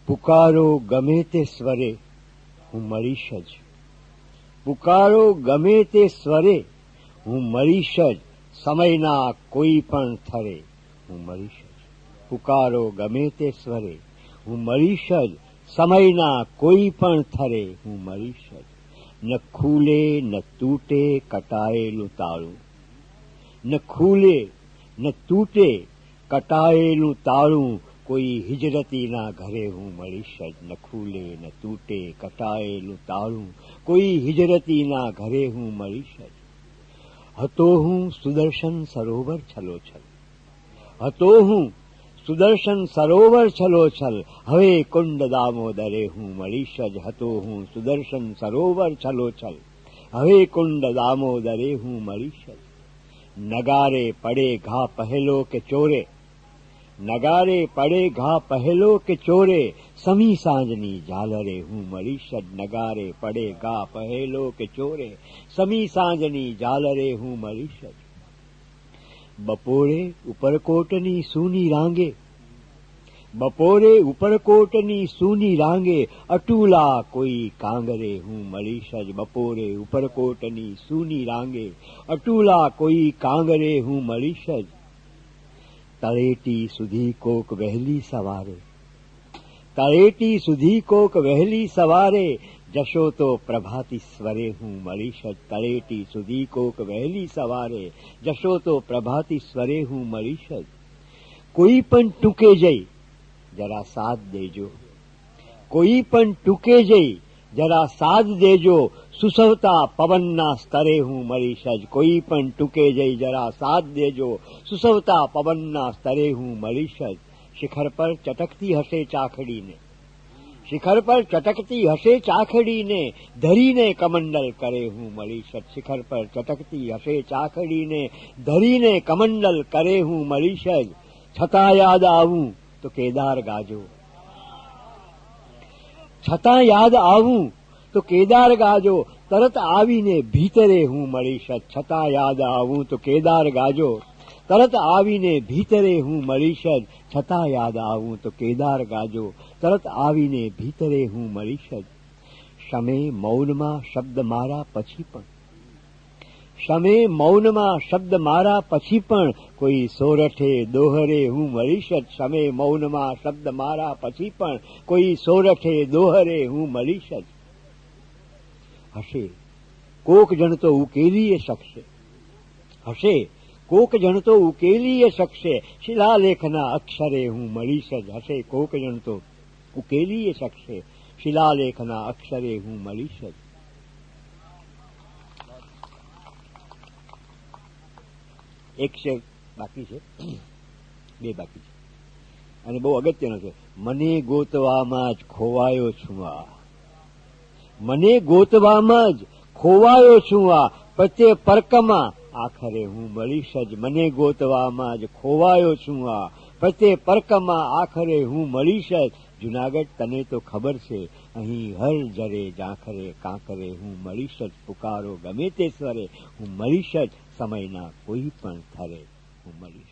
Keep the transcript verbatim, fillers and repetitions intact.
પુકારો ગમે તે સ્વરે હું મળીશ જ, પુકારો ગમે તે સ્વરે હું મળીશ જ, સમયના કોઈ પણ થરે હું મળીશ જ. પુકારો ગમે તે સ્વરે હું મળીશ જ, સમયના કોઈ પણ થરે હું મળીશ જ. ન ખુલે ન તૂટે કટાયેલું તાળું, ન ખુલે ન તૂટે કટાયેલું તાળું, કોઈ હિજરતીના ઘરે હું મળીશ જ. ન ખુલે ન તૂટે કટાયેલું તાળું, કોઈ હિજરતીના ઘરે હું મળીશ જ. હતો હું સુદર્શન સરોવર છલોછલ, હતો હું સુદર્શન સરોવર છલોછલ, હવે કુંડ દામોદરે હું મળીશ જ. હતો હું સુદર્શન સરોવર છલોછલ, હવે કુંડ દામોદરે હું મળીશ જ. નગારે પડે ઘા પહેલો કે ચોરે, નગારે પડે ઘા પહેલો કે ચોરે, સમી સાંજની ઝાલરે હું મળીશ જ. નગારે પડે ઘા પહેલો કે ચોરે, સમી સાંજની ઝાલરે હું મળીશ જ. બપોરે ઉપરકોટની સૂની રાંગે, બપોરે ઉપરકોટની સૂની રાંગે, અટુલા કોઈ કાંગરે હું મળીશ જ. બપોરે ઉપરકોટની સૂની રાંગે, અટુલા કોઈ કાંગરે હું મળીશ જ. તળેટી સુધી કોક વહેલી સવારે, તળેટી સુધી કોક વહેલી સવારે, જશો તો પ્રભાતી સ્વરે હું મળીશ જ. તળેટી સુધી કોક વહેલી સવારે, જશો તો પ્રભાતી સ્વરે હું મળીશ જ. કોઈ પણ ટૂંકે જઈ જરા સાથ દેજો, કોઈ પણ ટૂંકે જઈ જરા સાથ દેજો, સુસવતા પવનના સ્તરે હું મળીશ જ. કોઈ પણ ટૂંકે જઈ જરા સાથ દેજો, સુસવતા પવનના સ્તરે હું મળીશ જ. શિખર પર ચટકતી હશે ચાખડીને, શિખર પર ચટકતી હશે ચાખડીને, ધરીને કમંડલ કરે હું મળીશ જ. શિખર પર ચટકતી હશે ચાખડીને, ધરીને કમંડલ કરે હું મળીશ જ. છતાં યાદ આવું તો કેદાર ગાજો, છતાં યાદ આવું તો કેદાર ગાજો, તરત આવીને ભીતરે હું મળીશ જ. છતાં યાદ આવું તો કેદાર ગાજો, તરત આવીને ભીતરે હું મળીશ જ. છતાં યાદ આવું તો કેદાર ગાજો, તરત આવીને ભીતરે હું મળીશ જ. શમે મૌનમાં શબ્દ મારા પછી પણ, શમે મૌનમાં શબ્દ મારા પછી પણ, કોઈ સોરઠે દોહરે હું મળીશ જ. શમે મૌનમાં શબ્દ મારા પછી પણ, કોઈ સોરઠે દોહરે હું મળીશ જ. હશે કોક જણ તો ઉકેલીએ શકશે, હશે કોક જણ તો ઉકેલીએ શકશે, શિલાલેખના અક્ષરે હું મળીશ જ. હશે કોક જણ તો ઉકેલીએ શકશે, શિલાલેખના અક્ષરે હું મળીશ જ. એક શેર બાકી છે, બે બાકી છે અને બહુ અગત્યનો છે. મને ગોતવામાં જ ખોવાયો છું આ, મને ગોતવામાં જ ખોવાયો છું આ, પ્રત્યે પરકમાં આખરે હું મળીશ જ. મને ગોતવામાં જ ખોવાયો છું આ, પ્રત્યે પરકમાં આખરે હું મળીશ જ. જુનાગઢ તને તો ખબર છે, અહીં હર જરે ઝાંખરે કાંકરે હું મળીશ જ. પુકારો ગમે તે સ્વરે હું મળીશ જ, સમયના કોઈ પણ થરે હું મળીશ.